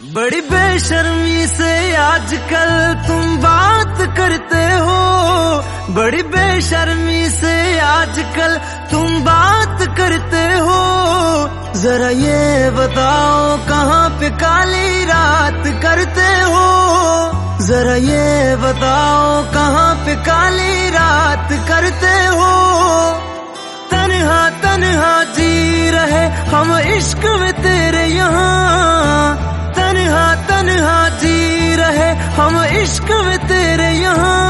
बड़ी बेशर्मी से आजकल तुम बात करते हो, बड़ी बेशर्मी से आजकल तुम बात करते हो। जरा ये बताओ कहाँ पे काली रात करते हो, जरा ये बताओ कहाँ पे काली रात करते हो। तन्हा तन्हा जी रहे हम इश्क में तेरे यहाँ, तन्हा तन्हा जी रहे हम इश्क में तेरे यहाँ।